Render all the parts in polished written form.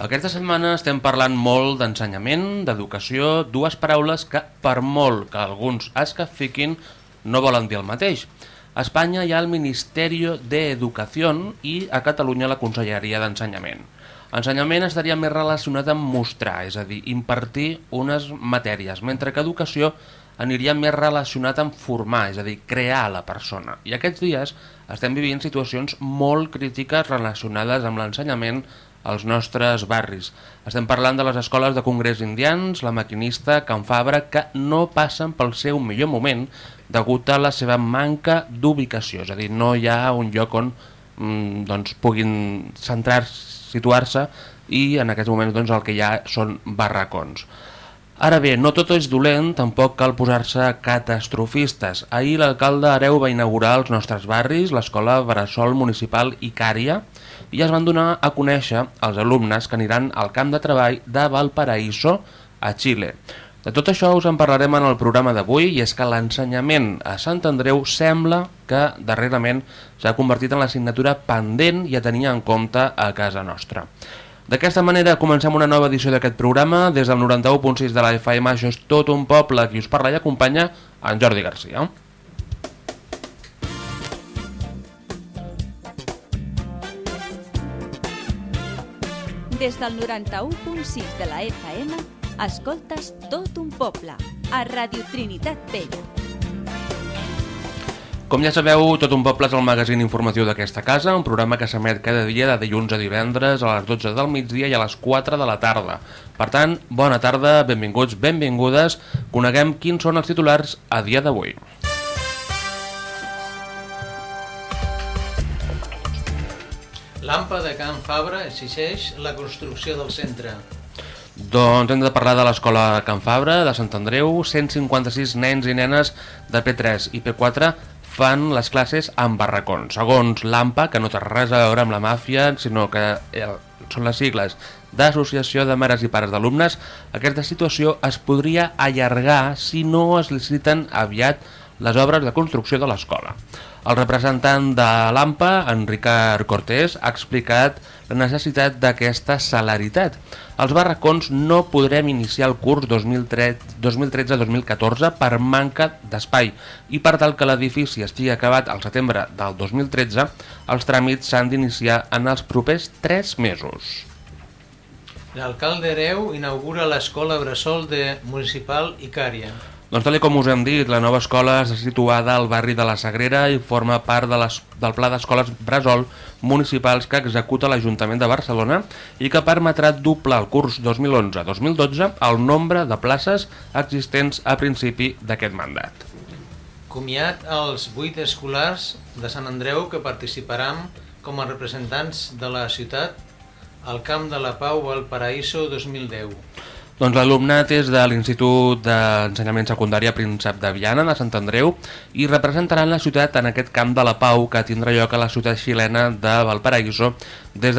Aquesta setmana estem parlant molt d'ensenyament, d'educació, dues paraules que, per molt que alguns es capfiquin, no volen dir el mateix. A Espanya hi ha el Ministeri d'Educació i a Catalunya la Conselleria d'Ensenyament. Ensenyament estaria més relacionat amb mostrar, és a dir, impartir unes matèries, mentre que educació aniria més relacionat amb formar, és a dir, crear la persona. I aquests dies estem vivint situacions molt crítiques relacionades amb l'ensenyament als nostres barris. Estem parlant de les escoles de Congrés Indians, La Maquinista, Can Fabra, que no passen pel seu millor moment degut a la seva manca d'ubicació, és a dir, no hi ha un lloc on puguin situar-se i en aquests moments el que hi ha són barracons. Ara bé, no tot és dolent, tampoc cal posar-se catastrofistes. Ahir l'alcalde Hereu va inaugurar als nostres barris l'escola Bressol Municipal Icària i es van donar a conèixer els alumnes que aniran al camp de treball de Valparaíso a Xile. De tot això us en parlarem en el programa d'avui, i és que l'ensenyament a Sant Andreu sembla que darrerament s'ha convertit en l'assignatura pendent i a tenir en compte a casa nostra. D'aquesta manera comencem una nova edició d'aquest programa. Des del 91.6 de la FM, això és Tot un poble, qui us parla i acompanya en Jordi Garcia. Des del 91.6 de la FM, escoltes Tot un poble, a Radio Trinitat Vella. Com ja sabeu, Tot un poble és el magazín informatiu d'aquesta casa, un programa que s'emet cada dia de dilluns a divendres a les 12 del migdia i a les 4 de la tarda. Per tant, bona tarda, benvinguts, benvingudes, coneguem quins són els titulars a dia d'avui. L'AMPA de Can Fabra exigeix la construcció del centre. Doncs hem de parlar de l'escola Can Fabra de Sant Andreu. 156 nens i nenes de P3 i P4 fan les classes en barracons. Segons l'AMPA, que no té res a veure amb la màfia, sinó que són les sigles d'Associació de Mares i Pares d'Alumnes, aquesta situació es podria allargar si no es liciten aviat les obres de construcció de l'escola. El representant de l'AMPA, Enrique Cortés, ha explicat la necessitat d'aquesta celeritat. Els barracons no podrem iniciar el curs 2013-2014 per manca d'espai i per tal que l'edifici estigui acabat al setembre del 2013, els tràmits s'han d'iniciar en els propers 3 mesos. L'alcalde Hereu inaugura l'escola Bressol Municipal Icària. Doncs tal com us hem dit, la nova escola està situada al barri de la Sagrera i forma part del Pla d'Escoles Bressol Municipals que executa l'Ajuntament de Barcelona i que permetrà doblar el curs 2011-2012 el nombre de places existents a principi d'aquest mandat. Comiat als 8 escolars de Sant Andreu que participaran com a representants de la ciutat al Camp de la Pau Valparaíso 2010. Doncs l'alumnat és de l'Institut d'Ensenyament Secundari Príncep de Viana de Sant Andreu i representaran la ciutat en aquest Camp de la Pau que tindrà lloc a la ciutat xilena de Valparaíso des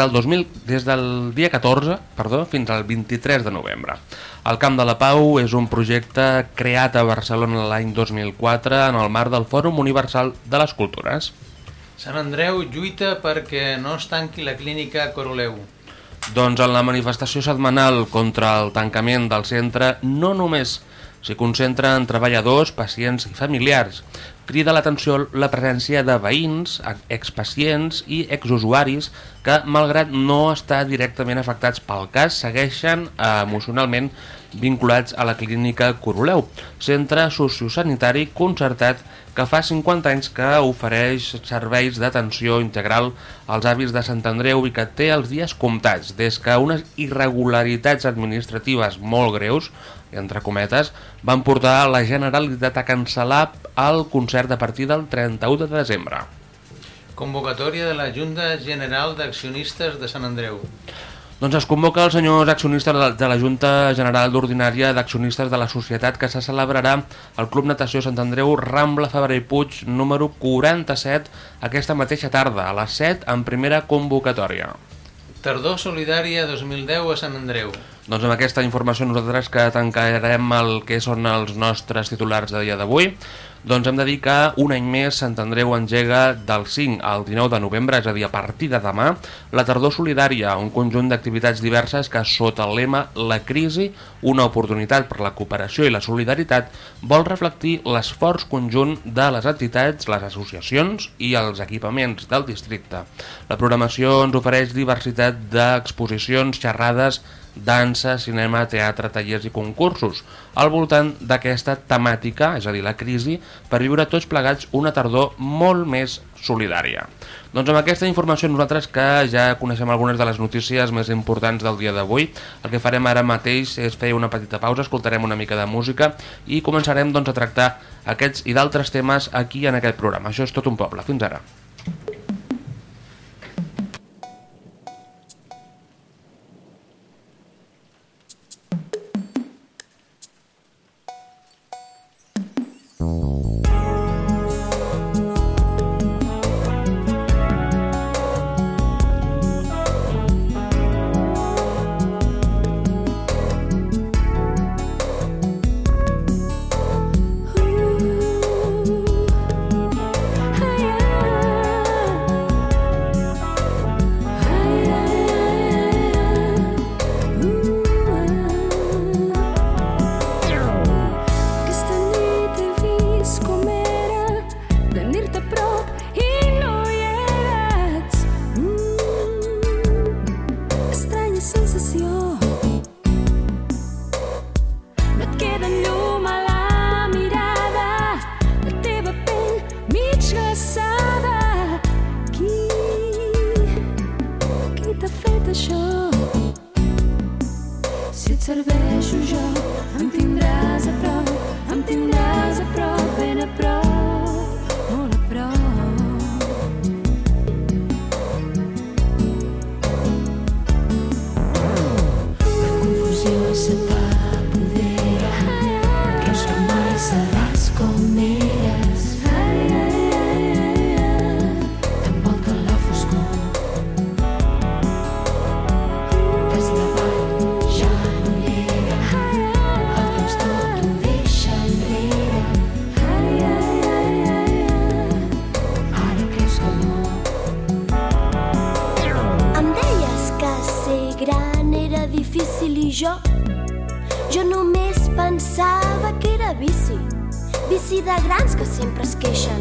del dia 14 fins al 23 de novembre. El Camp de la Pau és un projecte creat a Barcelona l'any 2004 en el marc del Fòrum Universal de les Cultures. Sant Andreu lluita perquè no es tanqui la clínica Coroleu. Doncs en la manifestació setmanal contra el tancament del centre no només s'hi concentren treballadors, pacients i familiars. Crida l'atenció la presència de veïns, expacients i exusuaris que, malgrat no estar directament afectats pel cas, segueixen emocionalment vinculats a la clínica Coroleu, centre sociosanitari concertat que fa 50 anys que ofereix serveis d'atenció integral als avis de Sant Andreu i que té els dies comptats, des que unes irregularitats administratives molt greus, entre cometes, van portar la Generalitat a cancel·lar el concert a partir del 31 de desembre. Convocatòria de la Junta General d'Accionistes de Sant Andreu. Doncs es convoca els senyors accionistes de la Junta General d'Ordinària d'Accionistes de la Societat que se celebrarà al Club Natació Sant Andreu Rambla Fabra i Puig número 47 aquesta mateixa tarda, a les 7 en primera convocatòria. Tardor Solidària 2010 a Sant Andreu. Doncs amb aquesta informació nosaltres que tancarem el que són els nostres titulars de dia d'avui. Doncs hem de dir que un any més Sant Andreu engega del 5 al 19 de novembre, és a dir, a partir de demà, la Tardor Solidària, un conjunt d'activitats diverses que sota el lema La crisi, una oportunitat per la cooperació i la solidaritat, vol reflectir l'esforç conjunt de les entitats, les associacions i els equipaments del districte. La programació ens ofereix diversitat d'exposicions, xerrades, dansa, cinema, teatre, tallers i concursos al voltant d'aquesta temàtica, és a dir, la crisi, per viure tots plegats una tardor molt més solidària. Doncs amb aquesta informació nosaltres que ja coneixem algunes de les notícies més importants del dia d'avui, el que farem ara mateix és fer una petita pausa, escoltarem una mica de música i començarem doncs, a tractar aquests i d'altres temes aquí en aquest programa. Això és Tot un poble. Fins ara. Jo només pensava que era vici de grans que sempre es queixen.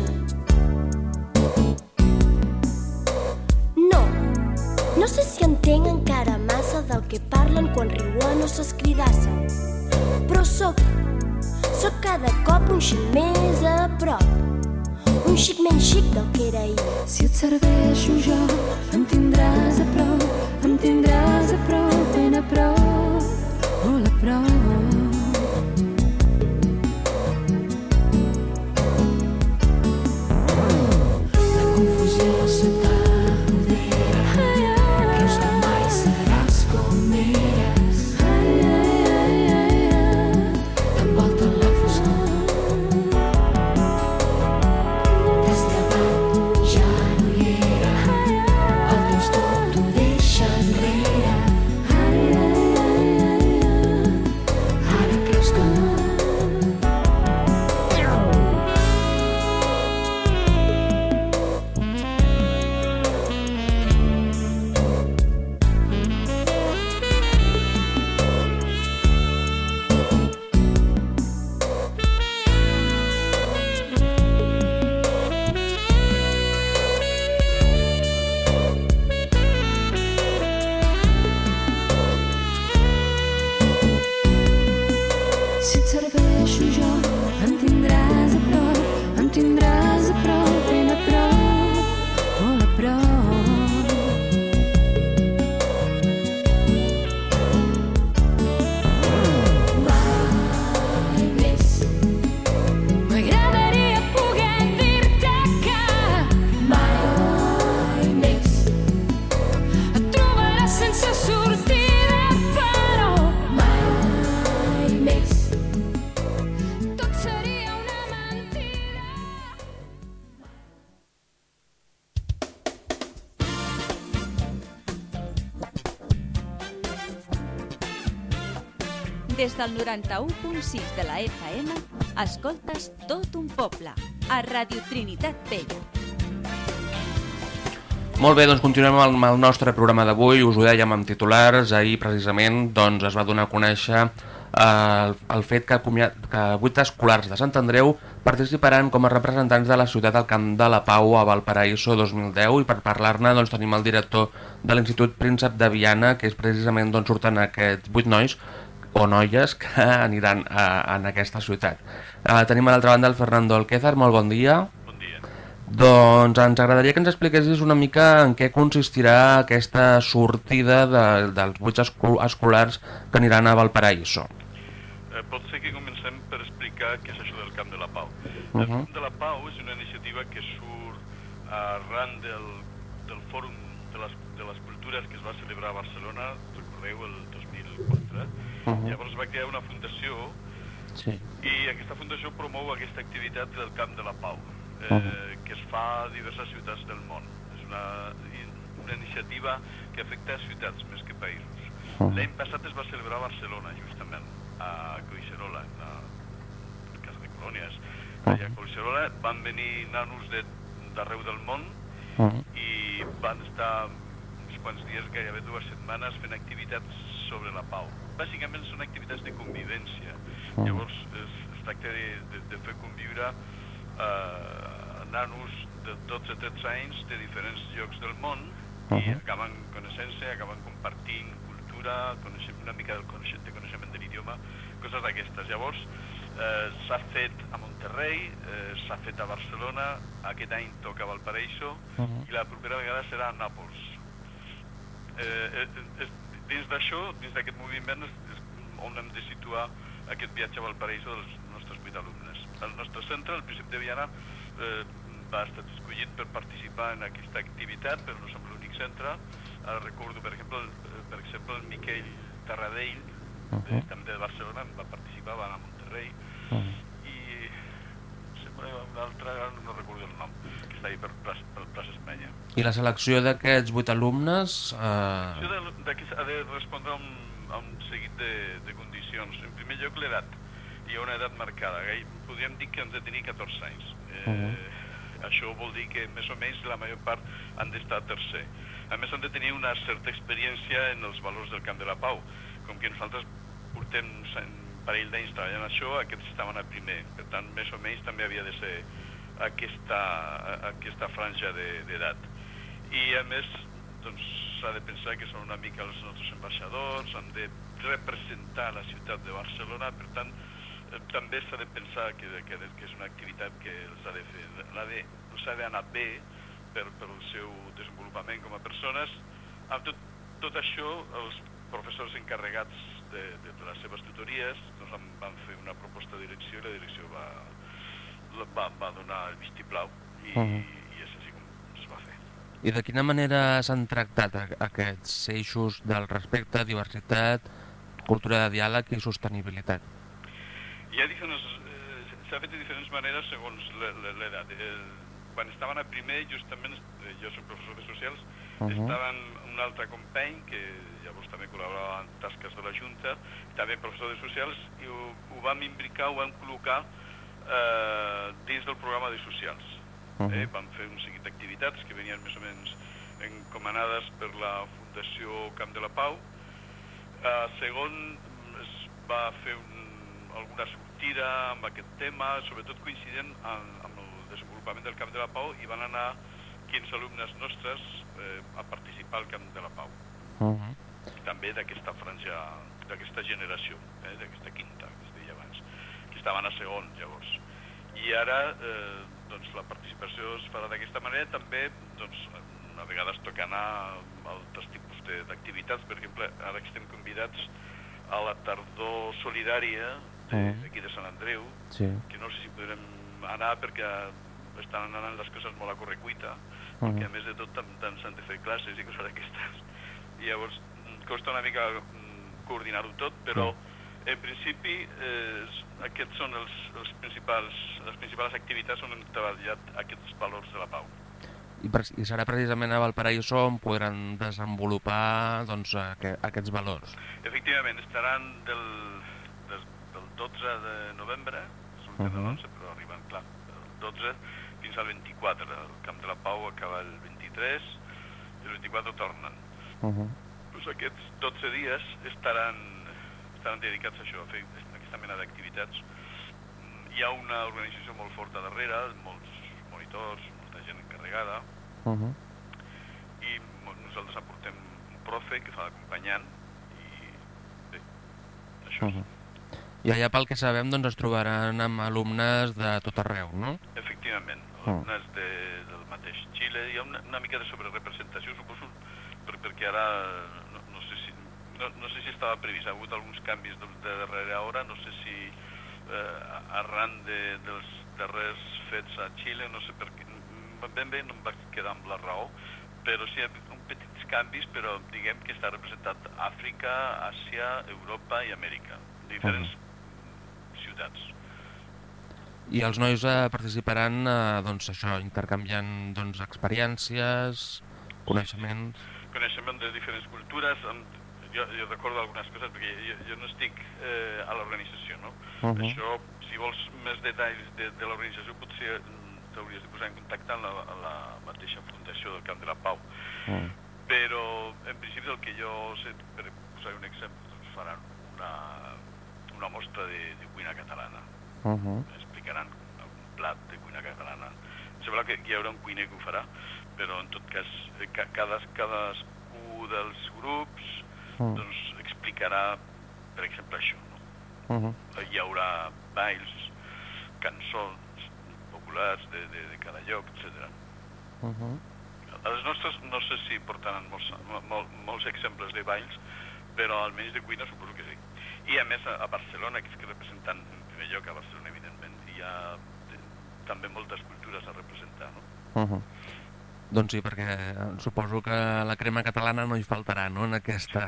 No sé si entenc encara massa del que parlen quan riuen o s'escridassen, però soc cada cop un xic més a prop, un xic menys xic del que era ahir. Si et serveixo jo, em tindràs a prop, ben a prop, molt a prop. La confusió se t'apodera, creus que mai seràs com eres, t'envolta la foscor, t'has llevat, ja no hi era, el teu tot t'ho deixa enrere, ara creus que no. Si et serveixo jo, em tindràs a prop, ben a prop, molt a prop. Mai més m'agradaria poder dir-te que mai més et trobaràs sense sortida, però mai més Des del 91.6 de la FM, escoltes Tot un poble, a Radio Trinitat Vella. Molt bé, doncs continuem amb el nostre programa d'avui. Us ho dèiem amb titulars. Ahir, precisament, doncs, es va donar a conèixer el fet que 8 escolars de Sant Andreu participaran com a representants de la ciutat al Camp de la Pau a Valparaíso 2010, i per parlar-ne doncs, tenim el director de l'Institut Príncep de Viana, que és precisament d'on surten aquests 8 nois o noies que aniran en aquesta ciutat. Tenim a l'altra banda el Fernando Alquézar. Molt bon dia. Bon dia. Doncs ens agradaria que ens expliquessis una mica en què consistirà aquesta sortida dels 8 escolars que aniran a Valparaíso. Pot ser que comencem per explicar què és això del Camp de la Pau. El Camp de la Pau és una iniciativa que surt arran del Fòrum de les Cultures que es va celebrar a Barcelona, recordeu, el 2004. Llavors va crear una fundació i aquesta fundació promou aquesta activitat del Camp de la Pau, que es fa a diverses ciutats del món. És una iniciativa que afecta ciutats més que països. L'any passat es va celebrar a Barcelona, justament, a Collserola, a la Casa de Colònies. Allà a Collserola van venir nanos d'arreu del món i van estar uns quants dies, gairebé 2 setmanes, fent activitats sobre la pau. Bàsicament són activitats de convivència. Llavors es tracta de fer conviure nanos de 12-13 anys de diferents llocs del món i acaben coneixent-se, acaben compartint cultura, una mica de coneixement de l'idioma, coses d'aquestes. Llavors s'ha fet a Monterrey, s'ha fet a Barcelona, aquest any toca a Valparaíso i la propera vegada serà a Nàpols. Dins d'això, dins d'aquest moviment, és on hem de situar aquest viatge a Valparaíso dels nostres 8 alumnes. El nostre centre, el Príncep de Viana, va estar escollit per participar en aquesta activitat, però no som l'únic centre. Ara recordo, per exemple, el Miquel Tarradell, també de Barcelona, va participar, va anar a Monterrey, i sempre un altre, no recordo el nom, que està ahí per Plaça Espanya. I la selecció d'aquests 8 alumnes... Ha de respondre a un seguit de condicions. En primer lloc, l'edat. Hi ha una edat marcada. Podríem dir que han de tenir 14 anys. Això vol dir que més o menys la major part han d'estar a tercer. A més, han de tenir una certa experiència en els valors del Camp de la Pau. Com que nosaltres portem un parell d'anys treballant això, aquests estaven a primer. Per tant, més o menys també havia de ser aquesta franja d'edat. I a més, doncs, s'ha de pensar que són una mica els nostres ambaixadors, han de representar la ciutat de Barcelona, per tant, també s'ha de pensar que és una activitat que els ha d'anar bé per al seu desenvolupament com a persones. Amb tot això, els professors encarregats de les seves tutories van fer una proposta de direcció i la direcció va donar el vistiplau i és així com es va fer. I de quina manera s'han tractat aquests eixos del respecte, diversitat, cultura de diàleg i sostenibilitat? S'ha fet de diferents maneres segons l'edat. Quan estaven a primer, justament, jo soc professor de socials, estaven un altre company que llavors també col·laborava en tasques de la Junta, també professor de socials, i ho vam imbricar, ho vam col·locar dins del programa de socials. Vam fer un seguit d'activitats que venien més o menys encomanades per la Fundació Camp de la Pau. Segon, es va fer alguna sortida amb aquest tema, sobretot coincident amb el desenvolupament del Camp de la Pau, i van anar 15 alumnes nostres a participar al Camp de la Pau. També d'aquesta franja, d'aquesta generació, d'aquesta quinta, que es deia abans, que estaven a segon, llavors. I ara, doncs, la participació es farà d'aquesta manera. També, doncs, a vegades toca anar a altres tipus d'activitats. Per exemple, ara estem convidats a la tardor solidària d'aquí de Sant Andreu, que no sé si podrem anar perquè estan anant les coses molt a correcuita, perquè a més de tot també s'han de fer classes i coses d'aquestes. I llavors costa una mica coordinar-ho tot, però en principi aquests són les principals activitats on hem treballat aquests valors de la pau. I serà precisament a Valparaíso on podran desenvolupar aquests valors. Efectivament, estaran del 12 de novembre, surten de l'11 però arriben, clar, del 12 fins al 24. El Camp de la Pau acaba el 23 i el 24 tornen. Doncs aquests 12 dies estaran dedicats a això, a fer aquesta mena d'activitats. Hi ha una organització molt forta darrere, molts monitors, molta gent encarregada, i nosaltres aportem un profe que fa d'acompanyant, i bé, això és. I allà, pel que sabem, doncs es trobaran amb alumnes de tot arreu, no? Efectivament, alumnes del mateix Xile. Hi ha una mica de sobrerepresentació, suposo, perquè ara no sé si estava previst. Ha hagut alguns canvis de darrera hora, no sé si arran dels darrers fets a Xile, no sé per què, ben bé no em vaig quedar amb la raó, però sí hi ha petits canvis, però diguem que està representat Àfrica, Àsia, Europa i Amèrica, diferents ciutats. I els nois participaran, doncs això, intercanviant doncs, experiències, coneixements... Coneixement de diferents cultures. Jo recordo algunes coses, perquè jo no estic a l'organització, no? Això, si vols més detalls de l'organització, potser t'hauries de posar en contacte amb la mateixa fundació del Camp de la Pau. Però, en principi, el que jo sé, per posar un exemple, doncs faran una mostra de cuina catalana. Explicaran algun plat de cuina catalana. Em sembla que hi haurà un cuiner que ho farà, però en tot cas cadascú dels grups doncs explicarà, per exemple, això, no? Hi haurà balls, cançons populars de cada lloc, etc. Els nostres no sé si portaran molts exemples de balls, però almenys de cuina suposo que sí. I a més a Barcelona, que és que representant en primer lloc a Barcelona, evidentment, hi ha també moltes cultures a representar, no? Doncs sí, perquè suposo que la crema catalana no hi faltarà, no?, en aquesta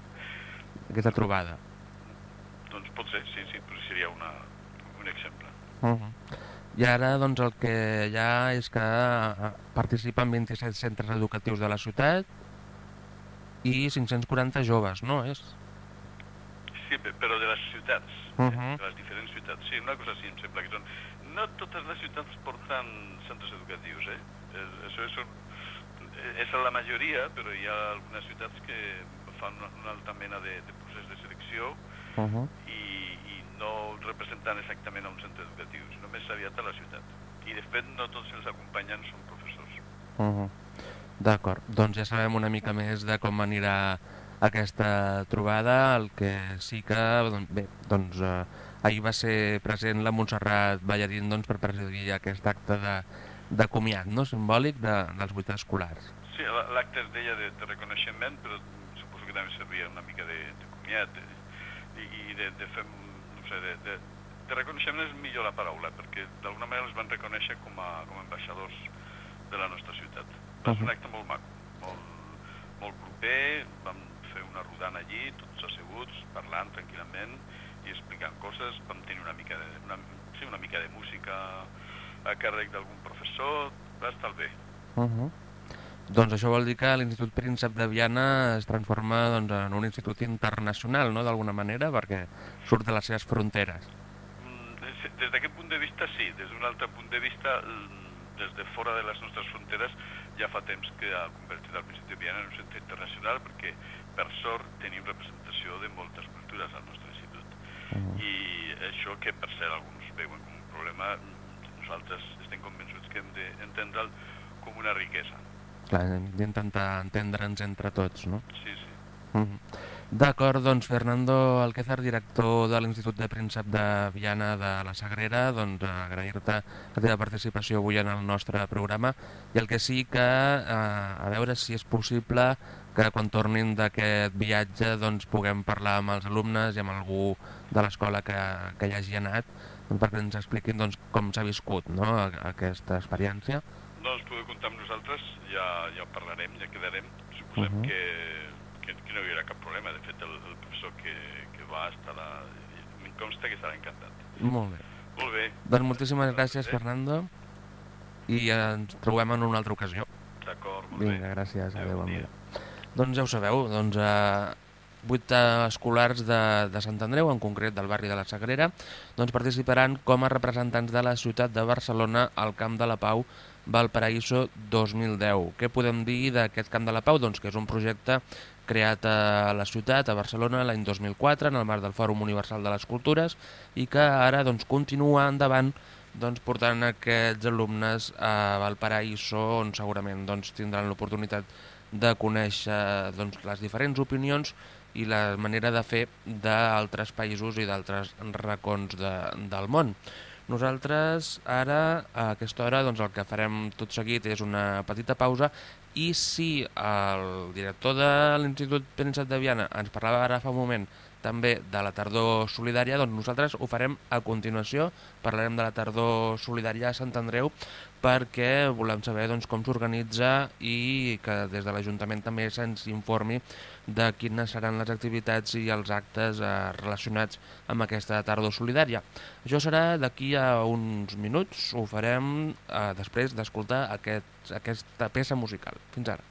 trobada. Doncs pot ser, sí, però seria un exemple. I ara, doncs, el que hi ha és que participen 27 centres educatius de la ciutat i 540 joves, no és? Sí, però de les ciutats, de les diferents ciutats. Sí, una cosa sí, em sembla que són... No totes les ciutats porten centres educatius, Això és la majoria, però hi ha algunes ciutats que fan una altra mena de procés de selecció i no representen exactament a un centre educatiu, sinó més aviat a la ciutat. I de fet no tots els acompanyants són professors. D'acord, doncs ja sabem una mica més de com anirà aquesta trobada. El que sí que, bé, doncs ahir va ser present la Montserrat Ballarín per presidir aquest acte de comiat, no?, simbòlic dels 8 escolars. Sí, l'acte es deia de reconeixement, però suposo que també servia una mica de comiat i de fer, no sé, de reconeixement és millor la paraula, perquè d'alguna manera els van reconèixer com a ambaixadors de la nostra ciutat. Va ser un acte molt maco, molt proper, vam fer una rodana allí, tots asseguts, parlant tranquil·lament i explicant coses, vam tenir una mica de música a càrrec d'algun professor, va estar bé. Doncs això vol dir que l'Institut Príncep de Viana es transforma en un institut internacional, no?, d'alguna manera, perquè surt de les seves fronteres. Des d'aquest punt de vista, sí. Des d'un altre punt de vista, des de fora de les nostres fronteres, ja fa temps que ha convertit el Príncep de Viana en un centre internacional, perquè, per sort, tenim representació de moltes cultures al nostre institut. I això que, per cert, alguns veuen com un problema, nosaltres estem convençuts que hem d'entendre'l com una riquesa. Clar, hem d'intentar entendre'ns entre tots, no? Sí. D'acord, doncs Fernando Alquézar, director de l'Institut de Príncep de Viana de la Sagrera, doncs agrair-te la teva participació avui en el nostre programa, i el que sí que, a veure si és possible que quan tornin d'aquest viatge doncs puguem parlar amb els alumnes i amb algú de l'escola que hi hagi anat, perquè ens expliquin com s'ha viscut, no?, aquesta experiència. Doncs podeu comptar amb nosaltres, ja ho parlarem, ja quedarem. Suposem que no hi haurà cap problema. De fet, el professor que va estar em consta que estarà encantat. Molt bé. Molt bé. Doncs moltíssimes gràcies, Fernando, i ens trobem en una altra ocasió. D'acord, molt bé. Vinga, gràcies. Adéu, bon dia. Doncs ja ho sabeu, 8 escolars de Sant Andreu, en concret del barri de la Sagrera, doncs participaran com a representants de la ciutat de Barcelona al Camp de la Pau Valparaíso 2010. Què podem dir d'aquest Camp de la Pau? Doncs que és un projecte creat a la ciutat, a Barcelona, l'any 2004, en el marc del Fòrum Universal de les Cultures, i que ara doncs, continua endavant portant aquests alumnes a Valparaíso, on segurament tindran l'oportunitat de conèixer les diferents opinions i la manera de fer d'altres països i d'altres racons del món. Nosaltres ara, a aquesta hora, el que farem tot seguit és una petita pausa, i si el director de l'Institut Príncep de Viana ens parlava ara fa un moment també de la tardor solidària, doncs nosaltres ho farem a continuació. Parlarem de la tardor solidària a Sant Andreu perquè volem saber com s'organitza i que des de l'Ajuntament també se'ns informi de quines seran les activitats i els actes relacionats amb aquesta tardor solidària. Això serà d'aquí a uns minuts, ho farem després d'escoltar aquesta peça musical. Fins ara.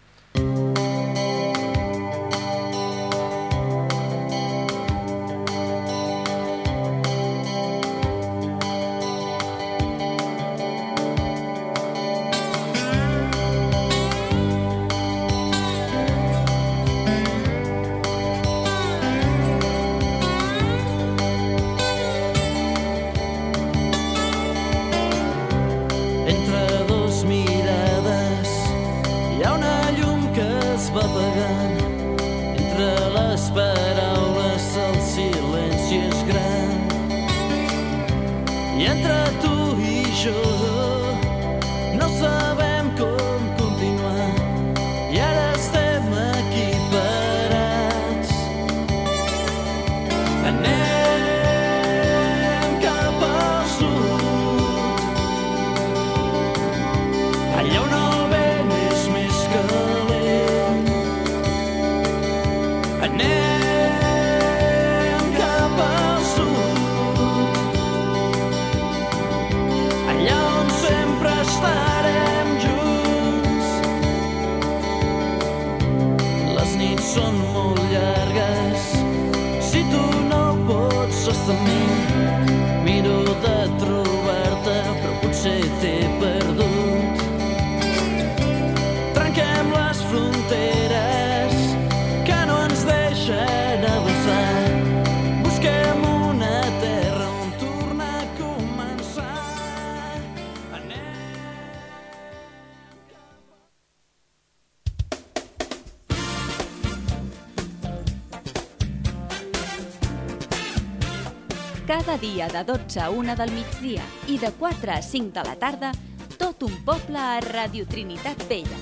Cada dia de 12 a 1 del migdia i de 4 a 5 de la tarda, tot un poble a Radio Trinitat Vella.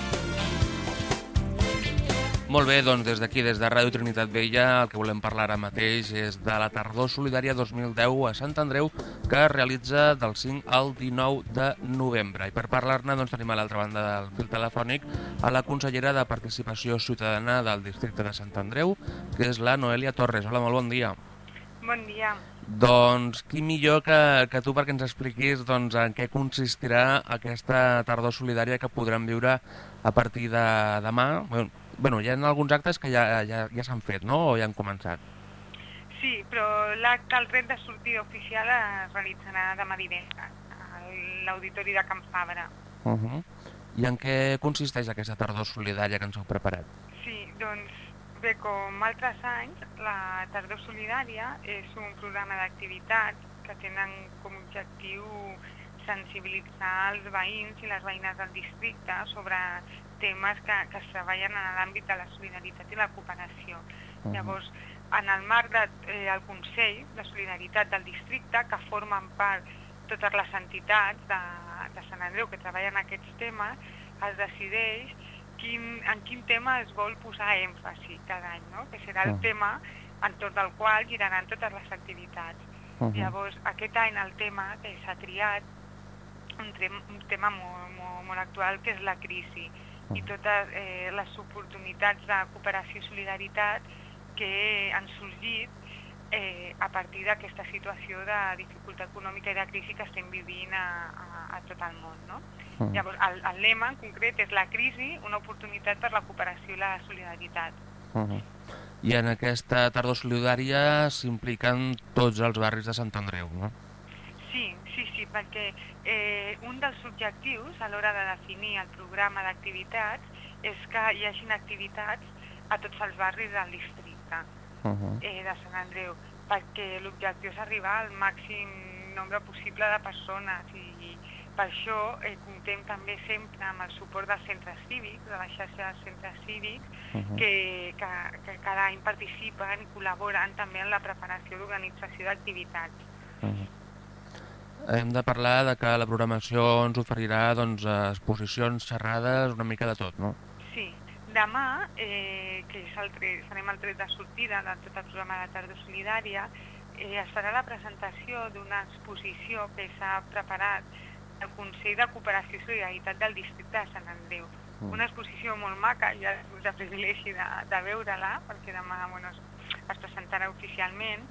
Molt bé, doncs des d'aquí, des de Ràdio Trinitat Vella, el que volem parlar ara mateix és de la tardor solidària 2010 a Sant Andreu, que es realitza del 5 al 19 de novembre. I per parlar-ne tenim a l'altra banda del fil telefònic a la consellera de Participació Ciutadana del districte de Sant Andreu, que és la Noelia Torres. Hola, molt bon dia. Bon dia. Doncs qui millor que tu perquè ens expliquis en què consistirà aquesta tardor solidària que podrem viure a partir de demà. Bueno, hi ha alguns actes que ja s'han fet, no? O ja han començat? Sí, però l'acte, el tret de sortida oficial es realitzarà demà divendres a l'Auditori de Can Fabra. I en què consisteix aquesta tardor solidària que ens heu preparat? Sí, doncs bé, com altres anys, la tardor solidària és un programa d'activitats que tenen com a objectiu sensibilitzar els veïns i les veïnes del districte sobre temes que es treballen en l'àmbit de la solidaritat i la cooperació. Llavors, en el marc del Consell de Solidaritat del districte, que formen part totes les entitats de Sant Andreu que treballen aquests temes, es decideix en quin tema es vol posar èmfasi cada any, no? Que serà el tema entorn del qual giraran totes les activitats. Llavors, aquest any el tema que s'ha triat, un tema molt actual, que és la crisi, i totes les oportunitats de cooperació i solidaritat que han sorgit a partir d'aquesta situació de dificultat econòmica i de crisi que estem vivint a tot el món, no? Llavors, el lema en concret és la crisi, una oportunitat per la cooperació i la solidaritat. I en aquesta tardor solidària s'impliquen tots els barris de Sant Andreu, no? Sí, perquè un dels objectius a l'hora de definir el programa d'activitats és que hi hagin activitats a tots els barris del districte de Sant Andreu, perquè l'objectiu és arribar al màxim nombre possible de persones i per això comptem també sempre amb el suport dels centres cívics, de la xarxa de centres cívics, que cada any participen i col·laboren també en la preparació d'organització d'activitats. Hem de parlar de que la programació ens oferirà exposicions, xerrades, una mica de tot, no? Sí. Demà, que farem el tret de sortida de tot el programa de Tardor Solidària, es farà la presentació d'una exposició que s'ha preparat el Consell de Cooperació i Solidaritat del districte de Sant Andreu. Una exposició molt maca, ja he tingut el privilegi de veure-la, perquè demà es presentarà oficialment,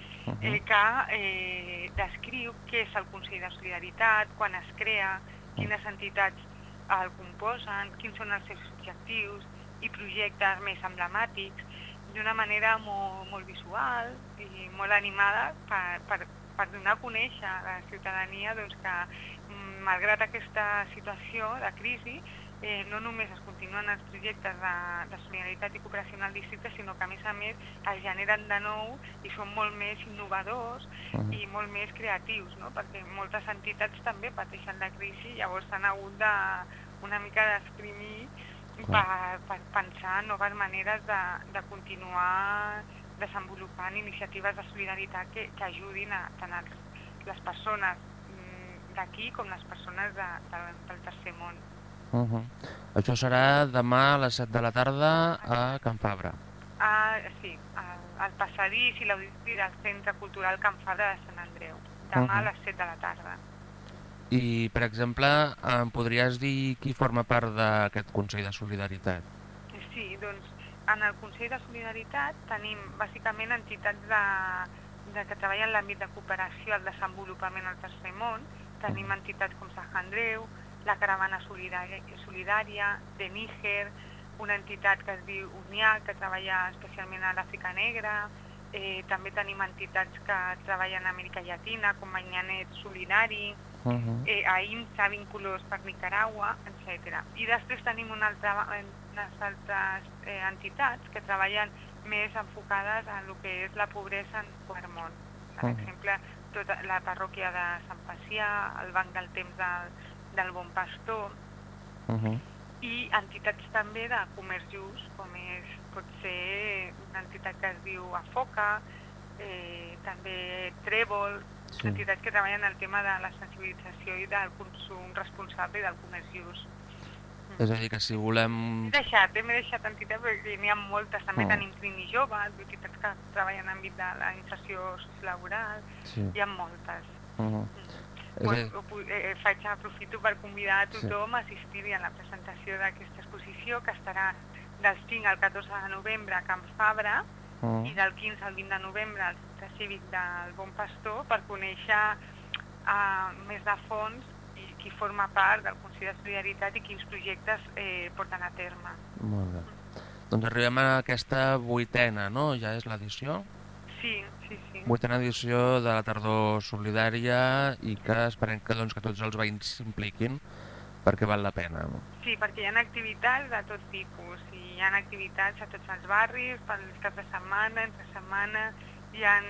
que descriu què és el Consell de Solidaritat, quan es crea, quines entitats el composen, quins són els seus objectius i projectes més emblemàtics, d'una manera molt visual i molt animada per donar a conèixer a la ciutadania que malgrat aquesta situació de crisi no només es continuen els projectes de solidaritat i cooperació en el districte, sinó que a més es generen de nou i són molt més innovadors i molt més creatius, no? Perquè moltes entitats també pateixen la crisi, llavors s'han hagut una mica d'exprimir per pensar en noves maneres de continuar desenvolupant iniciatives de solidaritat que ajudin tant a les persones d'aquí com les persones del tercer món. Això serà demà a les 7 de la tarda a Can Fabra. Sí, al passadís i l'auditori del Centre Cultural Can Fabra de Sant Andreu, demà a les 7 de la tarda. I, per exemple, em podries dir qui forma part d'aquest Consell de Solidaritat? Sí, doncs en el Consell de Solidaritat tenim bàsicament entitats que treballen en l'àmbit de cooperació al desenvolupament al tercer món. Tenim entitats com Sant Andreu, la Caravana Solidària, de Níger, una entitat que es diu UNIAC, que treballa especialment a l'Àfrica Negra. També tenim entitats que treballen a Amèrica Llatina, com Manyanet Solidari, AIMSA, Vínculos per Nicaragua, etc. I després tenim unes altres entitats que treballen més enfocades en el que és la pobresa en quart món. Per exemple, tota la parròquia de Sant Pacià, el Banc del Temps del Bon Pastor, i entitats també de comerç just, com pot ser una entitat que es diu AFOCA, també Trèvol, entitats que treballen el tema de la sensibilització i del consum responsable i del comerç just. És a dir, que si volem... M'he deixat entitats perquè n'hi ha moltes. També tenim Trini Jove, entitats que treballen en l'àmbit de la inserció sociolaboral. Hi ha moltes. Aprofito per convidar a tothom a assistir a la presentació d'aquesta exposició, que estarà del 5 al 14 de novembre a Can Fabra i del 15 al 20 de novembre al Centre Cívic del Bon Pastor, per conèixer més de fons qui forma part del Consell de Solidaritat i quins projectes porten a terme. Molt bé. Doncs arribem a aquesta 8ª, no? Ja és l'edició? Sí. 8ª edició de la Tardor Solidària i que esperem que tots els veïns s'impliquin perquè val la pena. Sí, perquè hi ha activitats de tot tipus. Hi ha activitats a tots els barris, per els caps de setmana, entre setmana. Hi ha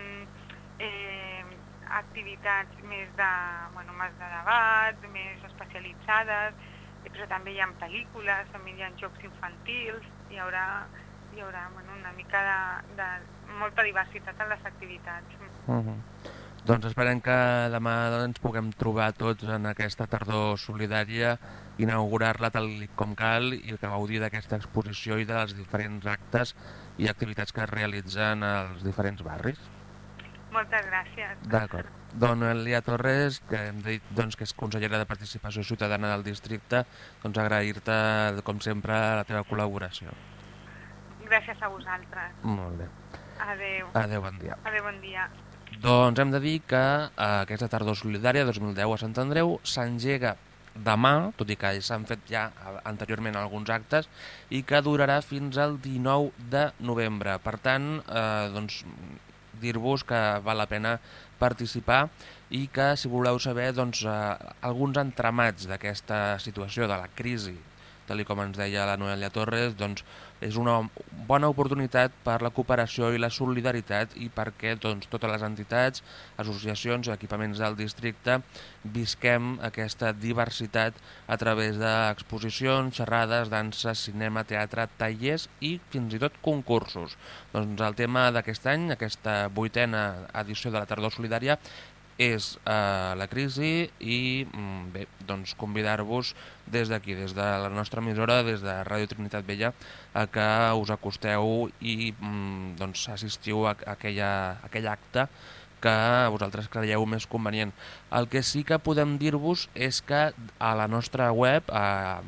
activitats més de debat, més especialitzades, però també hi ha pel·lícules, també hi ha jocs infantils, hi haurà una mica de molta diversitat en les activitats. Doncs esperem que demà ens puguem trobar tots en aquesta tardor solidària, inaugurar-la tal com cal i gaudir d'aquesta exposició i dels diferents actes i activitats que es realitzen als diferents barris. Moltes gràcies. D'acord. Dona Elia Torres, que hem dit que és consellera de Participació Ciutadana del districte, agrair-te, com sempre, la teva col·laboració. Gràcies a vosaltres. Molt bé. Adéu. Adéu, bon dia. Adéu, bon dia. Doncs hem de dir que aquesta tardor solidària 2010 a Sant Andreu s'engega demà, tot i que s'han fet ja anteriorment alguns actes, i que durarà fins al 19 de novembre. Per tant, doncs, dir-vos que val la pena participar i que si voleu saber doncs, alguns entramats d'aquesta situació, de la crisi, tal com ens deia la Noelia Torres, doncs és una bona oportunitat per la cooperació i la solidaritat i perquè doncs, totes les entitats, associacions i equipaments del districte visquem aquesta diversitat a través d'exposicions, xerrades, danses, cinema, teatre, tallers i fins i tot concursos. Doncs el tema d'aquest any, aquesta 8a edició de la Tardor Solidària, és la crisi i bé, doncs convidar-vos des d'aquí, des de la nostra emissora, des de Ràdio Trinitat Vella, a que us acosteu i doncs assistiu a aquell acte que vosaltres creieu més convenient. El que sí que podem dir-vos és que a la nostra web, a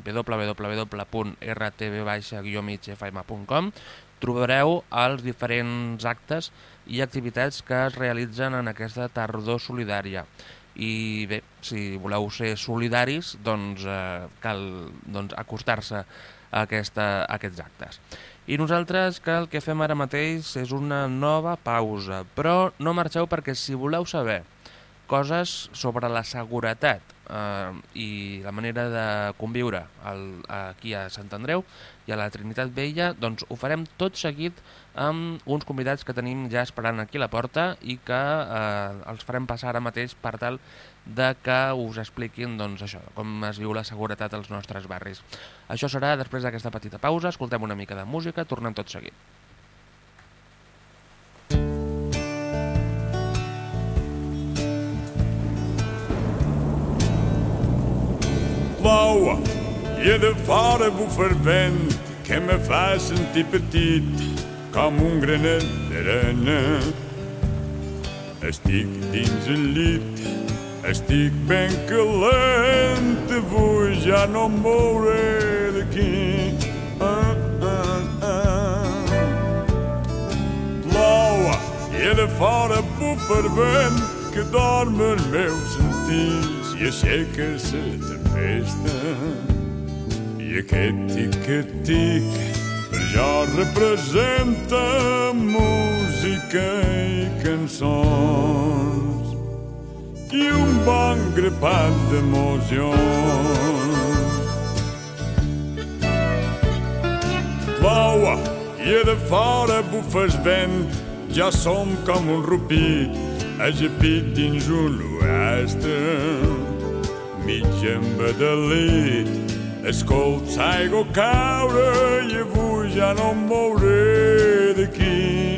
www.rtv-migfm.com, trobareu els diferents actes i activitats que es realitzen en aquesta tardor solidària. I bé, si voleu ser solidaris, doncs cal acostar-se a aquests actes. I nosaltres que el que fem ara mateix és una nova pausa, però no marxeu perquè si voleu saber coses sobre la seguretat i la manera de conviure aquí a Sant Andreu i a la Trinitat Vella, doncs ho farem tot seguit amb uns convidats que tenim ja esperant aquí a la porta i que els farem passar ara mateix per tal de que us expliquin doncs, això, com es viu la seguretat als nostres barris. Això serà després d'aquesta petita pausa, escoltem una mica de música, tornem tot seguit. Plou i de fora bufa el vent que me fa sentir petit com un granet d'arena. Estic dins el llit, estic ben calent, avui ja no em mouré d'aquí. Plou i de fora bufa el vent que dorm els meus sentits i aixeca la tempesta. I aquest tic-tic per jo representa música i cançons i un bon grapat d'emocions. Plou i de fora bufa el vent, ja som com un rupit ajapit dins un oest mig embadalit. Escolta l'aigua caure i avui ja no em mouré d'aquí.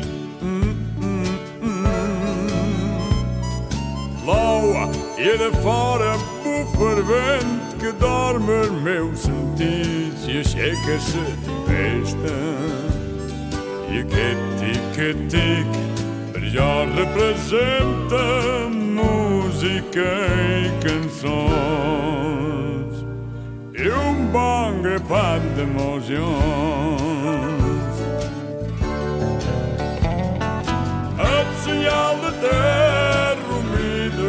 Plou i de fora bufa el vent que dorm els meus sentits i aixeca la tempesta. I aquest tic-tic per jo representa música i cançons i un bon grapat d'emocions. El senyal de terra humida,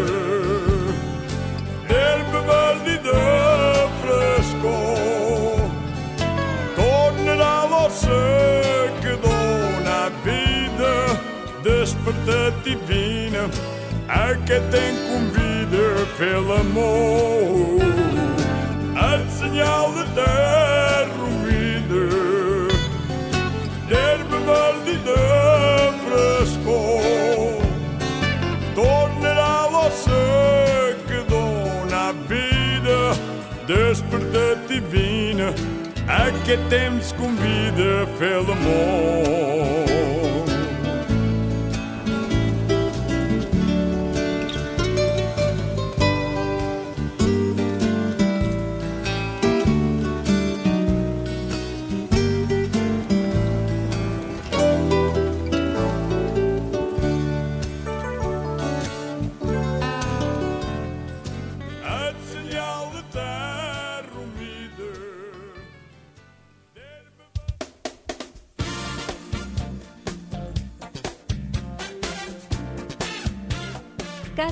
d'herba verda i de frescor, tornarà l'ossa que dona vida, despertat i vine, aquest em convida a fer l'amor. El senyal de terra humida, d'herba verda i de frescor, tornarà l'ossa que dona vida, despertat i vine, aquest temps convida a fer l'amor.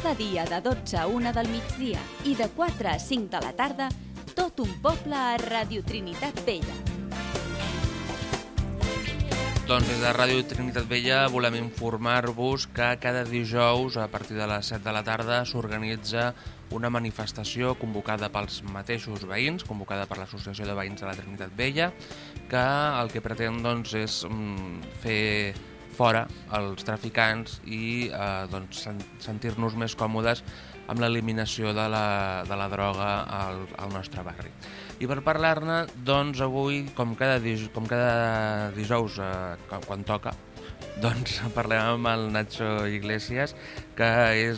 Cada dia de 12 a 1 del migdia i de 4 a 5 de la tarda, Tot un poble a Radio Trinitat Vella. Doncs des de Ràdio Trinitat Vella volem informar-vos que cada dijous a partir de les 7 de la tarda s'organitza una manifestació convocada pels mateixos veïns, convocada per l'Associació de Veïns de la Trinitat Vella, que el que pretén doncs, és fer fora els traficants i sentir-nos més còmodes amb l'eliminació de la droga al nostre barri. I per parlar-ne, doncs avui, com cada dijous quan toca, doncs parlem amb el Nacho Iglesias, que és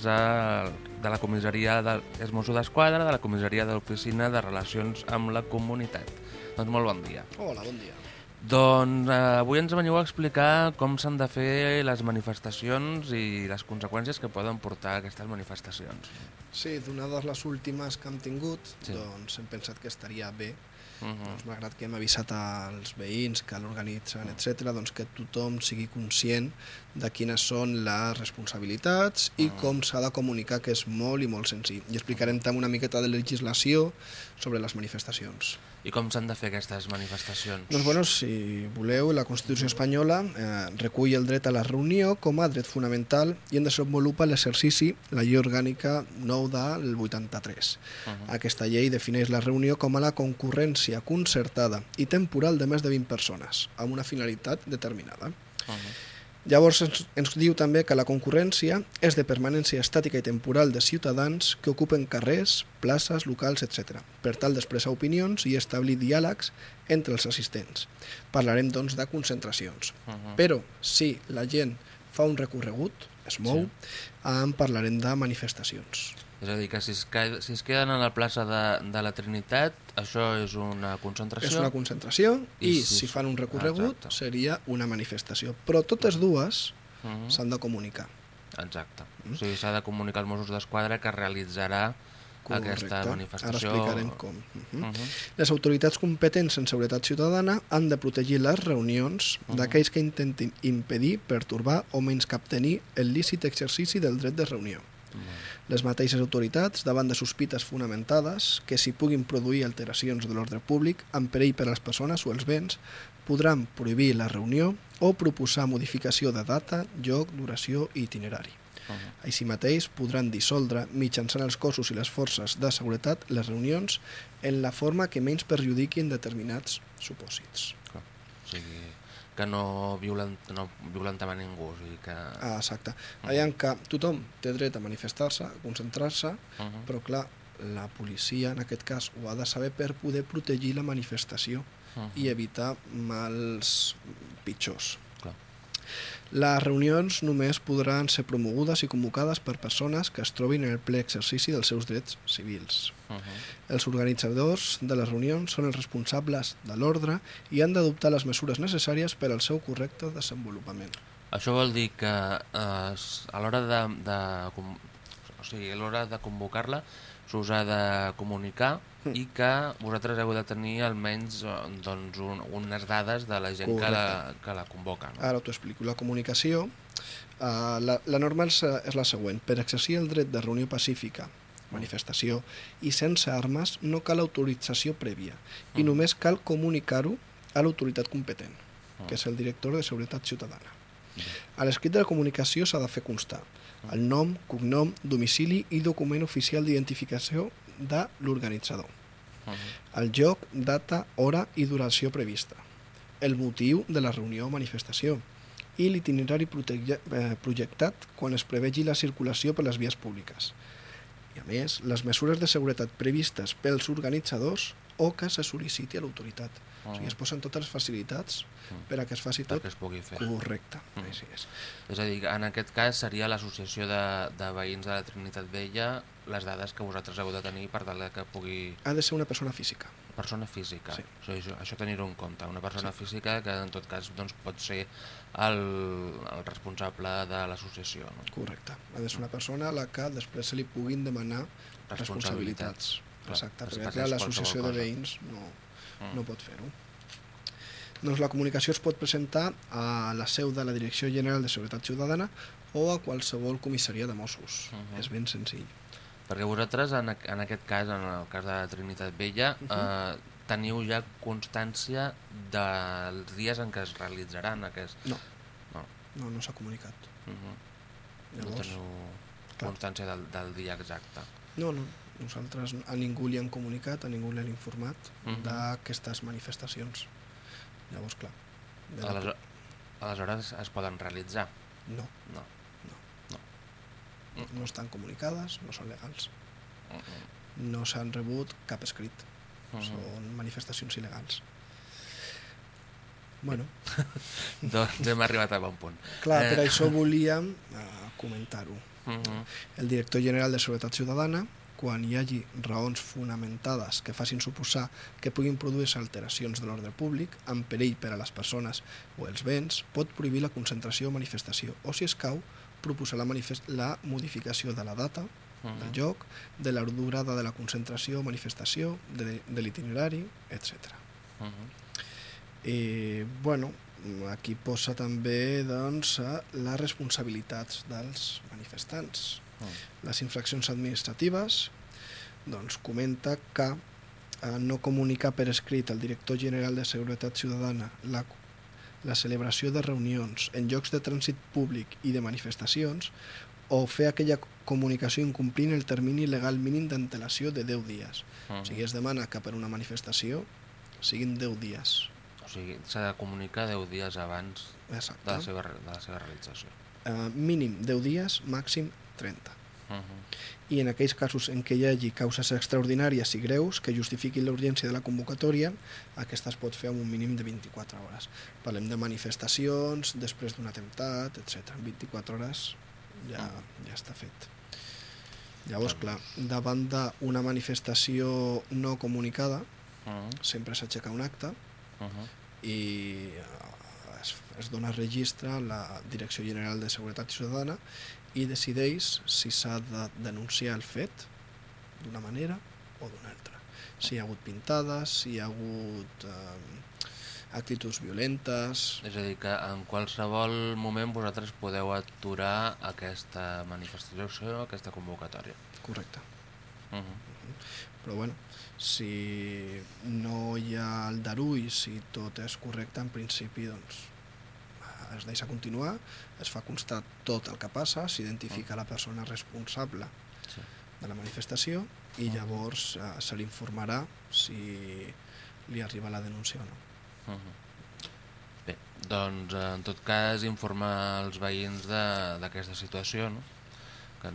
de la comissaria, és mosso d'esquadra de la comissaria de l'Oficina de Relacions amb la Comunitat. Doncs molt bon dia. Hola, bon dia. Doncs avui ens veniu a explicar com s'han de fer les manifestacions i les conseqüències que poden portar aquestes manifestacions. Sí, donades les últimes que hem tingut, doncs hem pensat que estaria bé, malgrat que hem avisat als veïns que l'organitzen, etc., doncs que tothom sigui conscient de quines són les responsabilitats i com s'ha de comunicar, que és molt i molt senzill. I explicarem també una miqueta de legislació sobre les manifestacions. I com s'han de fer aquestes manifestacions? Doncs, bueno, si voleu, la Constitució espanyola recull el dret a la reunió com a dret fonamental i en desenvolupa l'exercici la llei orgànica 9 del 83. Aquesta llei defineix la reunió com a la concurrència concertada i temporal de més de 20 persones, amb una finalitat determinada. Llavors ens diu també que la concurrència és de permanència estàtica i temporal de ciutadans que ocupen carrers, places, locals, etc., per tal d'expressar opinions i establir diàlegs entre els assistents. Parlarem, doncs, de concentracions. Però si la gent fa un recorregut, es mou, en parlarem de manifestacions. És a dir, que si es queden a la plaça de la Trinitat, això és una concentració? És una concentració i si fan un recorregut seria una manifestació. Però totes dues s'han de comunicar. Exacte. O sigui, s'ha de comunicar als Mossos d'Esquadra que realitzarà aquesta manifestació. Ara explicarem com. Les autoritats competents en seguretat ciutadana han de protegir les reunions d'aquells que intentin impedir, pertorbar o menyscaptenir el lícit exercici del dret de reunió. Les mateixes autoritats, davant de sospites fonamentades que s'hi puguin produir alteracions de l'ordre públic amb perill per a les persones o els béns, podran prohibir la reunió o proposar modificació de data, lloc, duració i itinerari. Així mateix, podran dissoldre, mitjançant els cossos i les forces de seguretat, les reunions en la forma que menys perjudiquin determinats supòsits. O sigui, que no violentem a ningú. Exacte. Veiem que tothom té dret a manifestar-se, a concentrar-se, però clar, la policia en aquest cas ho ha de saber per poder protegir la manifestació i evitar mals pitjors. Les reunions només podran ser promogudes i convocades per persones que es trobin en el ple exercici dels seus drets civils. Els organitzadors de les reunions són els responsables de l'ordre i han d'adoptar les mesures necessàries per al seu correcte desenvolupament. Això vol dir que a l'hora de convocar-la s'us ha de comunicar i que vosaltres heu de tenir almenys unes dades de la gent que la convoca. Ara t'ho explico. La comunicació, la norma és la següent. Per exercir el dret de reunió pacífica, manifestació, i sense armes no cal autorització prèvia i només cal comunicar-ho a l'autoritat competent, que és el director de Seguretat Ciutadana. A l'escrit de la comunicació s'ha de fer constar el nom, cognom, domicili i document oficial d'identificació de l'organitzador. El lloc, data, hora i duració prevista. El motiu de la reunió o manifestació i l'itinerari projectat quan es prevegi la circulació per les vies públiques. I a més, les mesures de seguretat previstes pels organitzadors o que se sol·liciti a l'autoritat. O sigui, es posen totes les facilitats per a que es faci tot correcte. És a dir, en aquest cas seria l'associació de veïns de la Trinitat Vella les dades que vosaltres heu de tenir per tal que pugui... Ha de ser una persona física. Persona física. Això tenir-ho en compte. Una persona física que en tot cas pot ser el responsable de l'associació. Correcte. Ha de ser una persona a la que després se li puguin demanar responsabilitats. Exacte, perquè clar, l'associació de veïns no pot fer-ho. Doncs la comunicació es pot presentar a la seu de la Direcció General de Seguretat Ciutadana o a qualsevol comissaria de Mossos. És ben senzill. Perquè vosaltres, en aquest cas, en el cas de Trinitat Vella, teniu ja constància dels dies en què es realitzaran aquests... No s'ha comunicat. No teniu constància del dia exacte. No, nosaltres a ningú li han comunicat, a ningú li han informat d'aquestes manifestacions. Llavors, clar... Aleshores es poden realitzar? No. No estan comunicades, no són legals. No s'han rebut cap escrit. Són manifestacions il·legals. Bueno. Doncs hem arribat a bon punt. Clar, per això volíem comentar-ho. El director general de Seguretat Ciutadana, quan hi hagi raons fonamentades que facin suposar que puguin produir-se alteracions de l'ordre públic amb perill per a les persones o els béns, pot prohibir la concentració o manifestació, o si escau, proposar la modificació de la data, del lloc, de la durada de la concentració o manifestació, de l'itinerari, etc. Bueno, aquí posa també doncs, les responsabilitats dels manifestants. Les infraccions administratives, doncs comenta que no comunicar per escrit al director general de Seguretat Ciutadana la celebració de reunions en llocs de trànsit públic i de manifestacions o fer aquella comunicació incomplint el termini legal mínim d'antelació de 10 dies. O sigui, es demana que per una manifestació siguin 10 dies. O sigui, s'ha de comunicar 10 dies abans de la seva realització. Mínim 10 dies, màxim 30. I en aquells casos en què hi hagi causes extraordinàries i greus que justifiquin la urgència de la convocatòria, aquesta es pot fer amb un mínim de 24 hores. Parlem de manifestacions, després d'un atemptat, etc. En 24 hores ja està fet. Llavors, clar, davant d'una manifestació no comunicada, sempre s'aixeca un acte i es dona registre a la Direcció General de Seguretat Ciutadana i decideix si s'ha de denunciar el fet d'una manera o d'una altra. Si hi ha hagut pintades, si hi ha hagut actituds violentes... És a dir, que en qualsevol moment vosaltres podeu aturar aquesta manifestació, aquesta convocatòria. Correcte. Però bueno, si no hi ha aldarull, si tot és correcte, en principi doncs es deixa continuar, es fa constar tot el que passa, s'identifica la persona responsable de la manifestació i llavors se li informarà si li arriba la denúncia o no. Bé, doncs en tot cas informar els veïns d'aquesta situació, que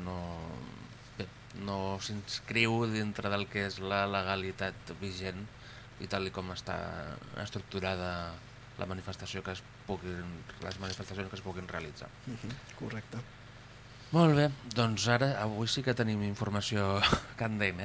no s'inscriu dintre del que és la legalitat vigent i tal com està estructurada les manifestacions que es puguin realitzar. Correcte. Molt bé, doncs ara avui sí que tenim informació candent,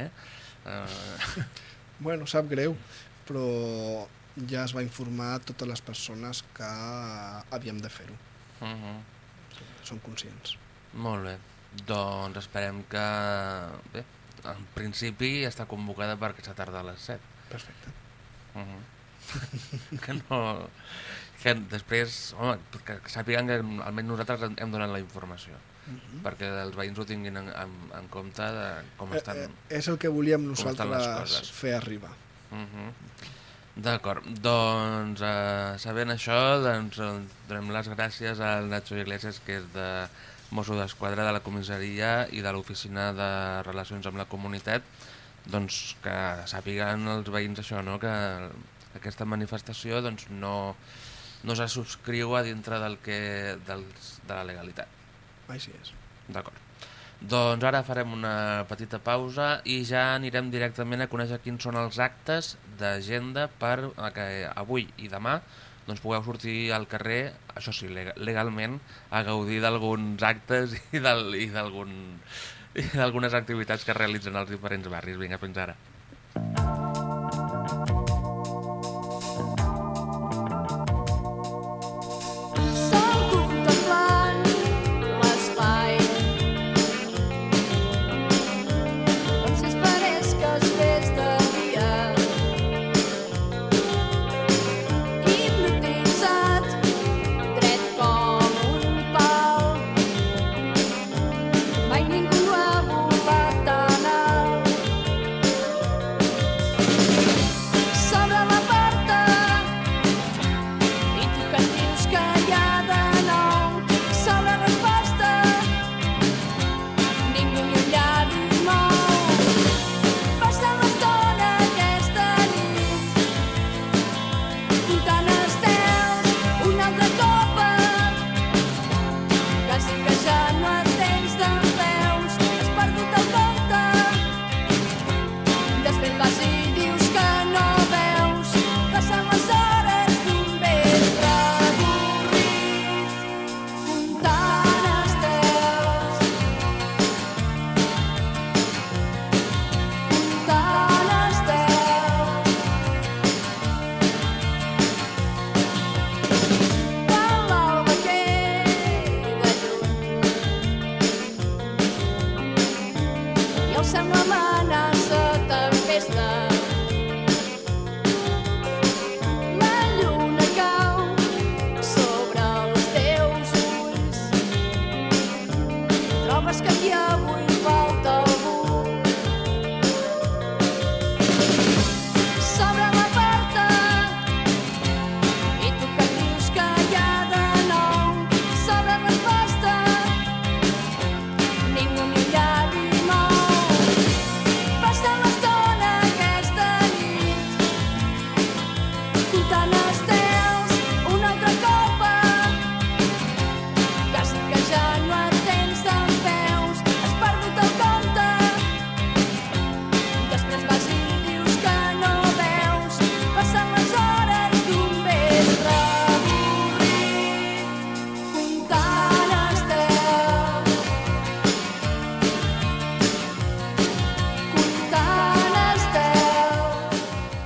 Bueno, sap greu, però ja es va informar a totes les persones que havíem de fer-ho. Són conscients. Molt bé, doncs esperem que... Bé, en principi està convocada per aquesta tarda a les 7. Perfecte. Que després, home, que sàpiguen que almenys nosaltres hem donat la informació, perquè els veïns ho tinguin en compte de com estan... És el que volíem nosaltres fer arribar. D'acord, doncs sabent això, doncs donem les gràcies al Nacho Iglesias, que és de Mosso d'Esquadra de la comissaria i de l'Oficina de Relacions amb la Comunitat, doncs que sàpiguen els veïns això, que aquesta manifestació doncs, no se subscriu a dintre de la legalitat. Així és. D'acord. Doncs ara farem una petita pausa i ja anirem directament a conèixer quins són els actes d'agenda per que avui i demà doncs, pugueu sortir al carrer, això sí, legalment, a gaudir d'alguns actes i d'algunes activitats que es realitzen als diferents barris. Vinga, fins ara. Himne sembla amenaça tempesta. La lluna cau sobre els teus ulls. Trobes que aquí avui falta algú. S'obre la porta i tu que dius que hi ha de nou. S'obre resposta, ningú ni allà ni mou. Passa l'estona aquesta nit comptant estels, una altra copa. Quasi que ja no et tens dempeus. Has perdut el compte. Després vas i dius que no veus. Passen les hores d'un vespre avorrit comptant estels. Comptant estels.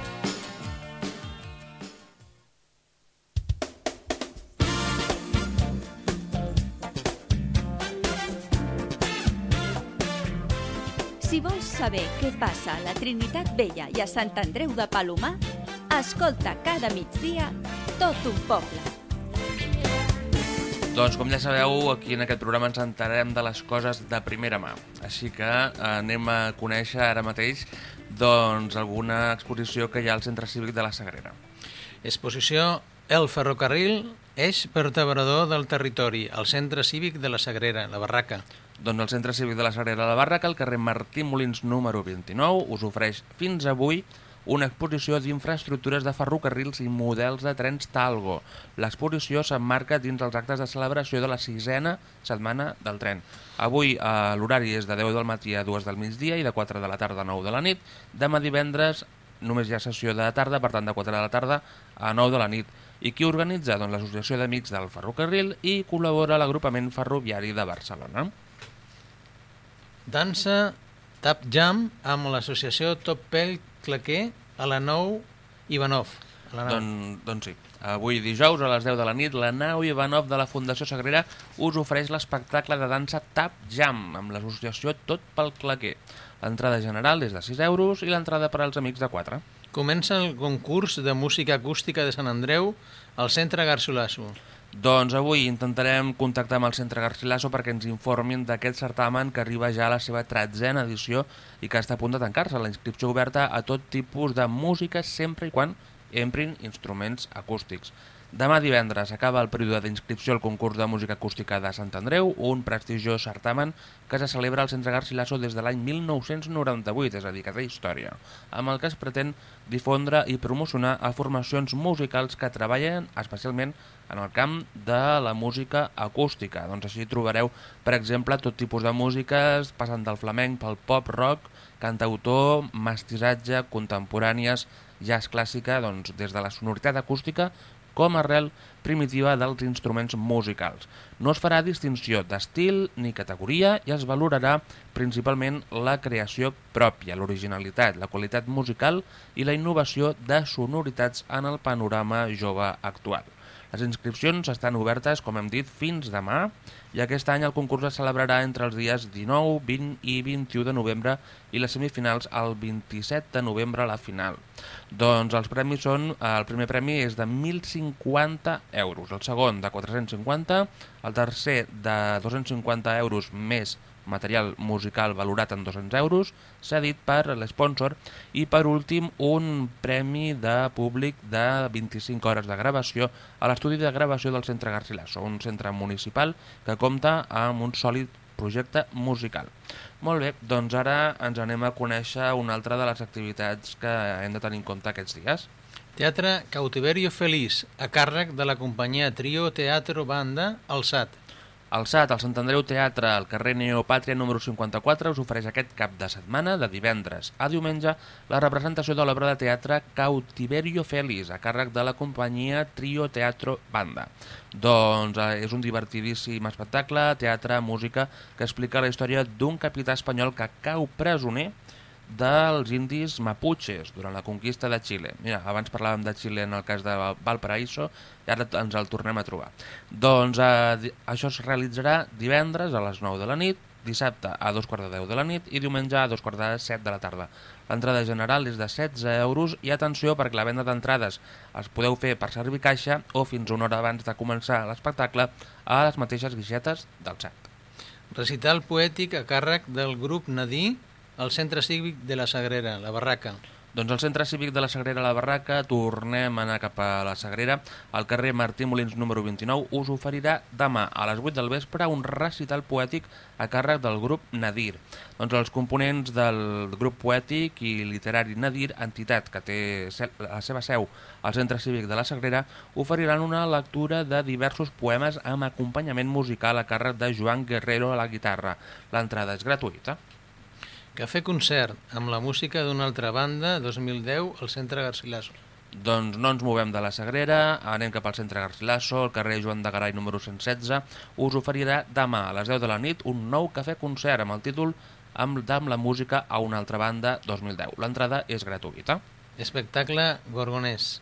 Si vols saber què passa a la Trinitat Vella i a Sant Andreu de Palomar, escolta cada migdia Tot un poble. Doncs com ja sabeu, aquí en aquest programa ens enterarem de les coses de primera mà. Així que anem a conèixer ara mateix alguna exposició que hi ha al Centre Cívic de la Sagrera. Exposició El ferrocarril, eix vertebrador del territori, al Centre Cívic de la Sagrera, la Barraca. Doncs el Centre Cívic de la Sagrera de la Barraca, al carrer Martí Molins número 29, us ofereix fins avui una exposició d'infraestructures de ferrocarrils i models de trens Talgo. L'exposició s'emmarca dins els actes de celebració de la 6a setmana del tren. Avui l'horari és de 10 del matí a 2 del migdia i de 4 de la tarda a 9 de la nit. Demà divendres només hi ha sessió de tarda, per tant de 4 de la tarda a 9 de la nit. I qui organitza? Doncs l'Associació d'Amics del Ferrocarril i col·labora l'agrupament ferroviari de Barcelona. Dansa Tap Jam amb l'associació Top Pel Claquer a la Nau Ivanov. Doncs sí. Avui dijous a les 10 de la nit la Nau Ivanov de la Fundació Sagrera us ofereix l'espectacle de dansa Tap Jam amb l'associació Tot pel Claquer. L'entrada general és de 6 euros i l'entrada per als amics de 4. Comença el concurs de música acústica de Sant Andreu al Centre Garcilaso. Doncs avui intentarem contactar amb el Centre Garcilaso perquè ens informin d'aquest certamen que arriba ja a la seva 13a edició i que està a punt de tancar-se. La inscripció oberta a tot tipus de música sempre i quan emprin instruments acústics. Demà divendres acaba el període d'inscripció al concurs de música acústica de Sant Andreu, un prestigiós certamen que se celebra al Centre Garcilaso des de l'any 1998, és a dir, que té història, amb el que es pretén difondre i promocionar a formacions musicals que treballen especialment en el camp de la música acústica. Doncs així trobareu, per exemple, tot tipus de músiques, passant del flamenc pel pop, rock, cantautor, mestissatge, contemporànies, jazz clàssica, doncs des de la sonoritat acústica com a arrel primitiva dels instruments musicals. No es farà distinció d'estil ni categoria i es valorarà principalment la creació pròpia, l'originalitat, la qualitat musical i la innovació de sonoritats en el panorama jove actual. Les inscripcions estan obertes, com hem dit, fins demà i aquest any el concurs es celebrarà entre els dies 19, 20 i 21 de novembre i les semifinals el 27 de novembre a la final. Doncs els premis són, el primer premi és de 1.050 euros, el segon de 450, el tercer de 250 euros més material musical valorat en 200 euros, cedit per l'esponsor, i per últim un premi de públic de 25 hores de gravació a l'estudi de gravació del Centre Garcilaso, un centre municipal que compta amb un sòlid projecte musical. Molt bé, doncs ara ens anem a conèixer una altra de les activitats que hem de tenir en compte aquests dies. Teatre Cautiverio Feliç, a càrrec de la companyia Trio Teatro Banda, al SAT. El SAT, el Sant Andreu Teatre, al carrer Neopàtria número 54, us ofereix aquest cap de setmana, de divendres a diumenge, la representació de l'obra de teatre Cautiverio Feliç, a càrrec de la companyia Trio Teatro Banda. Doncs és un divertidíssim espectacle, teatre, música, que explica la història d'un capità espanyol que cau presoner dels indis maputxes durant la conquista de Xile. Mira, abans parlàvem de Xile en el cas de Valparaíso i ara ens el tornem a trobar. Doncs això es realitzarà divendres a les 9 de la nit, dissabte a 2:15 de la nit i diumenge a 2:45 de la tarda. L'entrada general és de 16 euros i atenció perquè la venda d'entrades es podeu fer per servir caixa o fins una hora abans de començar l'espectacle a les mateixes guixetes del SAT. Recital poètic a càrrec del grup Nadir al Centre Cívic de la Sagrera, la Barraca. Doncs al Centre Cívic de la Sagrera, la Barraca, tornem a anar cap a la Sagrera. Al carrer Martí Molins número 29 us oferirà demà a les 8 del vespre un recital poètic a càrrec del grup Nadir. Doncs els components del grup poètic i literari Nadir, entitat que té la seva seu al Centre Cívic de la Sagrera, oferiran una lectura de diversos poemes amb acompanyament musical a càrrec de Joan Guerrero a la guitarra. L'entrada és gratuïta. Cafè concert amb la música d'una altra banda, 2010, al Centre Garcilaso. Doncs no ens movem de la Sagrera, anem cap al Centre Garcilaso, al carrer Joan de Garay número 116. Us oferirà demà a les 10 de la nit un nou cafè concert amb el títol amb la música a una altra banda 2010. L'entrada és gratuïta. Espectacle gorgonès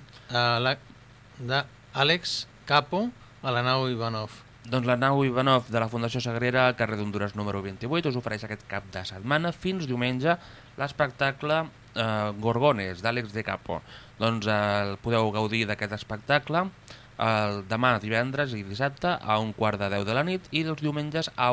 d'Àlex Capo a la nau Ivanov. Doncs la nau Ivanov de la Fundació Sagrera al carrer d'Honduras número 28 us ofereix aquest cap de setmana fins diumenge l'espectacle Gorgones d'Àlex de Capo. Doncs podeu gaudir d'aquest espectacle demà, divendres i dissabte a 7:45 de la nit i els diumenges a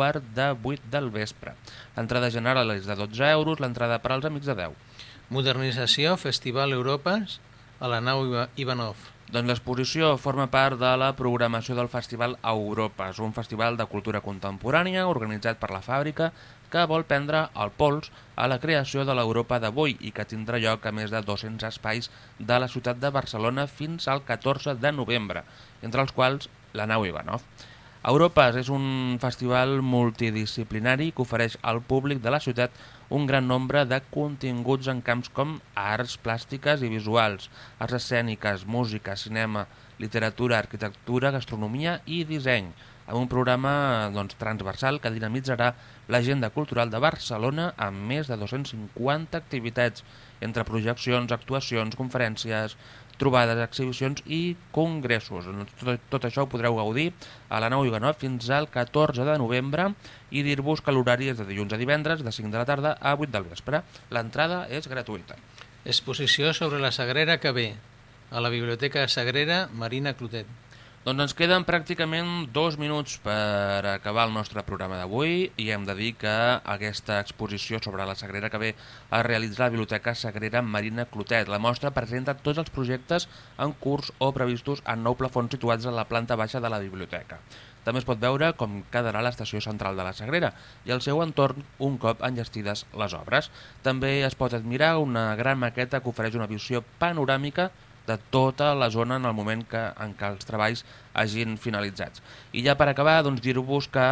7:45 del vespre. L'entrada general és de 12 euros, l'entrada per als amics de 10. Modernització Festival Europes a la nau Ivanov. Doncs l'exposició forma part de la programació del Festival Europes, un festival de cultura contemporània organitzat per la Fàbrica que vol prendre el pols a la creació de l'Europa d'avui i que tindrà lloc a més de 200 espais de la ciutat de Barcelona fins al 14 de novembre, entre els quals la nau Ivanov. Europes és un festival multidisciplinari que ofereix al públic de la ciutat un gran nombre de continguts en camps com arts plàstiques i visuals, arts escèniques, música, cinema, literatura, arquitectura, gastronomia i disseny, amb un programa transversal que dinamitzarà l'agenda cultural de Barcelona amb més de 250 activitats, entre projeccions, actuacions, conferències, trobades, exhibicions i congressos. Tot això ho podreu gaudir a la nau Ivanov fins al 14 de novembre i dir-vos que l'horari és de dilluns a divendres de 5 de la tarda a 8 del vespre. L'entrada és gratuïta. Exposició sobre la Sagrera que ve a la Biblioteca Sagrera Marina Clotet. Doncs ens queden pràcticament 2 minuts per acabar el nostre programa d'avui i hem de dir que aquesta exposició sobre la Sagrera que ve es realitza a la Biblioteca Sagrera Marina Clotet. La mostra presenta tots els projectes en curs o previstos en 9 plafons situats a la planta baixa de la biblioteca. També es pot veure com quedarà l'estació central de la Sagrera i el seu entorn un cop enllestides les obres. També es pot admirar una gran maqueta que ofereix una visió panoràmica de tota la zona en el moment en què els treballs hagin finalitzats. I ja per acabar, dir-vos que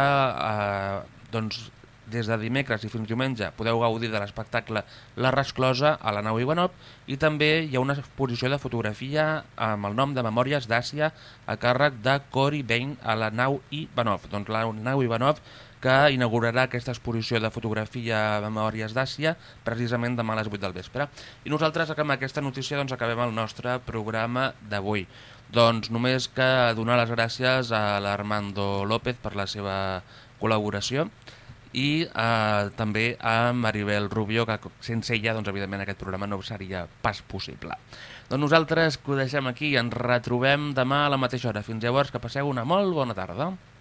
des de dimecres i fins diumenge podeu gaudir de l'espectacle La Resclosa a la nau Ivanov i també hi ha una exposició de fotografia amb el nom de Memòries d'Àsia a càrrec de Cory Bain a la nau Ivanov. Doncs la nau Ivanov que inaugurarà aquesta exposició de fotografia Memòries d'Àsia precisament demà a les 8 del vespre. I nosaltres amb aquesta notícia acabem el nostre programa d'avui. Doncs només que donar les gràcies a l'Armando López per la seva col·laboració i també a Maribel Rubio, que sense ella, evidentment, aquest programa no seria pas possible. Doncs nosaltres que ho deixem aquí i ens retrobem demà a la mateixa hora. Fins llavors, que passeu una molt bona tarda.